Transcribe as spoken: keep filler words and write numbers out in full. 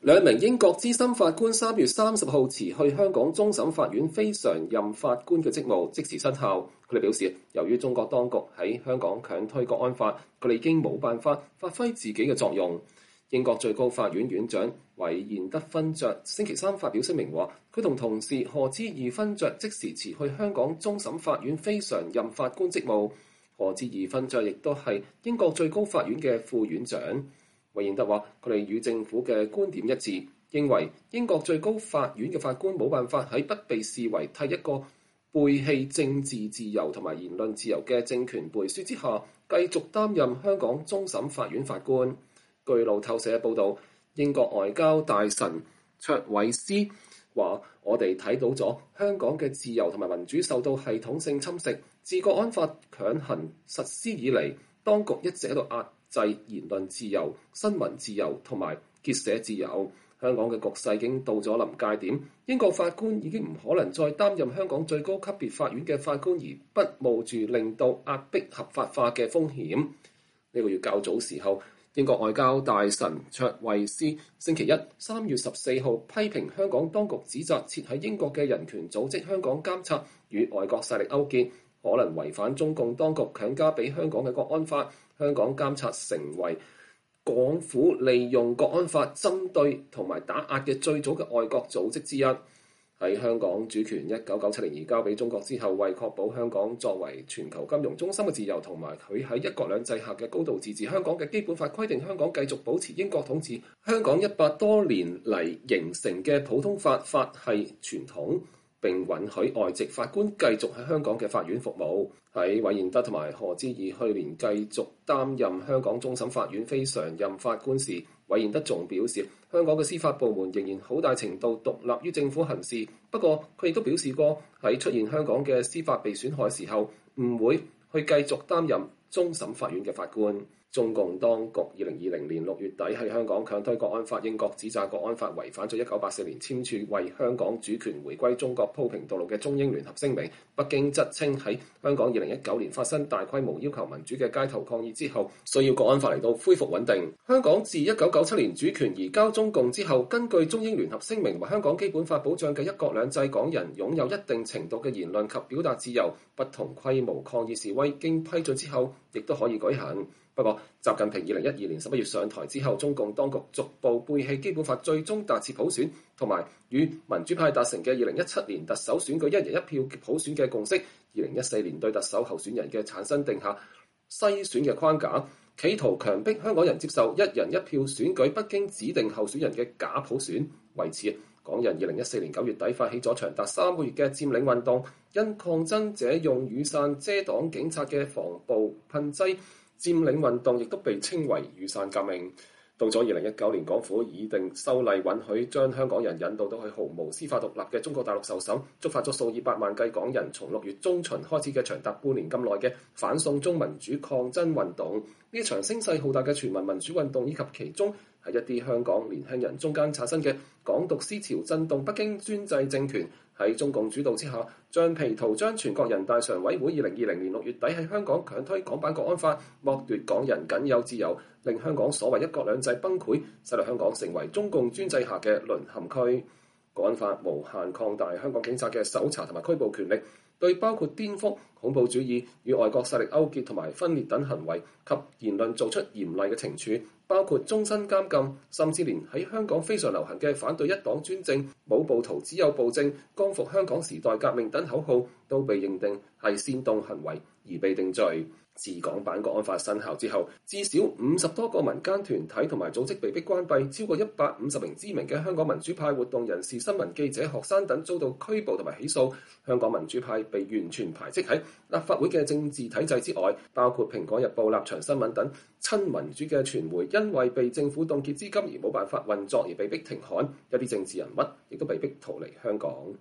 兩名英國資深法官三月三十號辭去香港終審法院非常任法官嘅職務，即時失效。佢哋表示，由於中國當局喺香港強推國安法，佢哋已經冇辦法發揮自己嘅作用。英國最高法院院長韋彥德勳爵星期三發表聲明話，佢同同事賀知義勳爵即時辭去香港終審法院非常任法官職務。賀知義勳爵亦都係英國最高法院嘅副院長。韋彥德話：佢哋與政府嘅觀點一致，認為英國最高法院嘅法官冇辦法喺不被視為替一個背棄政治自由同埋言論自由嘅政權背書之下，繼續擔任香港終審法院法官。據路透社報導，英國外交大臣卓慧思話：我哋睇到咗香港嘅自由同埋民主受到系統性侵蝕，自國安法強行實施以嚟，當局一直喺度壓制言論自由、新聞自由同埋結社自由。香港嘅局勢已經到咗臨界點，英國法官已經唔可能再擔任香港最高級別法院嘅法官，而不冒住令到壓迫合法化嘅風險。呢、這個月較早時候，英國外交大臣卓慧思星期一三月十四號批評香港當局指責設喺英國嘅人權組織香港監察與外國勢力勾結，可能違反中共當局強加俾香港嘅國安法。香港監察成為港府利用國安法針對同埋打壓嘅最早嘅外國組織之一。喺香港主權一九九七年移交俾中國之後，為確保香港作為全球金融中心嘅自由，同埋佢喺一國兩制下嘅高度自治，香港嘅基本法規定香港繼續保持英國統治。香港一百多年嚟形成嘅普通法法系傳統，並允許外籍法官繼續喺香港嘅法院服務。喺韋彥德同埋賀知義去年繼續擔任香港終審法院非常任法官時，韋彥德仲表示，香港嘅司法部門仍然好大程度獨立於政府行事。不過，佢亦都表示過，喺出現香港嘅司法被損害時候，唔會去繼續擔任終審法院嘅法官。中共當局二零二零年六月底喺香港強推國安法，英國指責國安法違反咗一九八四年簽署為香港主權回歸中國鋪平道路嘅中英聯合聲明。北京則稱喺香港二零一九年發生大規模要求民主嘅街頭抗議之後，需要國安法嚟到恢復穩定。香港自一九九七年主權移交中共之後，根據中英聯合聲明和香港基本法保障嘅一國兩制，港人擁有一定程度嘅言論及表達自由，不同規模抗議示威經批准之後，亦都可以舉行。不過，習近平二零一二年十一月上台之後，中共當局逐步背棄基本法，最終達至普選，同埋與民主派達成嘅二零一七年特首選舉一人一票普選嘅共識。二零一四年對特首候選人嘅產生定下篩選嘅框架，企圖強迫香港人接受一人一票選舉不經指定候選人嘅假普選。為此，港人二零一四年九月底發起咗長達三個月嘅佔領運動，因抗爭者用雨傘遮擋警察嘅防暴噴劑。佔領運動亦都被稱為雨傘革命。到咗二零一九年，港府擬定修例允許將香港人引渡到去毫無司法獨立嘅中國大陸受審，觸發咗數以百萬計港人從六月中旬開始嘅長達半年咁耐嘅反送中民主抗爭運動。呢場聲勢浩大嘅全民民主運動，以及其中喺一啲香港年輕人中間產生嘅港獨思潮，震動北京專制政權。喺中共主導之下，橡皮圖章全國人大常委會二零二零年六月底喺香港強推港版國安法，剝奪港人僅有自由，令香港所謂一國兩制崩潰，使到香港成為中共專制下嘅淪陷區。國安法無限擴大香港警察嘅搜查同埋拘捕權力，對包括顛覆、恐怖主義、與外國勢力勾結同埋分裂等行為及言論做出嚴厲嘅懲處，包括終身監禁，甚至連喺香港非常流行嘅反對一黨專政、冇暴徒只有暴政、光復香港時代革命等口號，都被認定係煽動行為而被定罪。自港版國安法生效之後，至少五十多個民間團體同埋組織被迫關閉，超過一百五十名知名嘅香港民主派活動人士、新聞記者、學生等遭到拘捕同埋起訴。香港民主派被完全排斥喺立法會嘅政治體制之外，包括《蘋果日報》、立場新聞等親民主嘅傳媒，因為被政府凍結資金而冇辦法運作而被迫停刊。一啲政治人物亦都被迫逃離香港。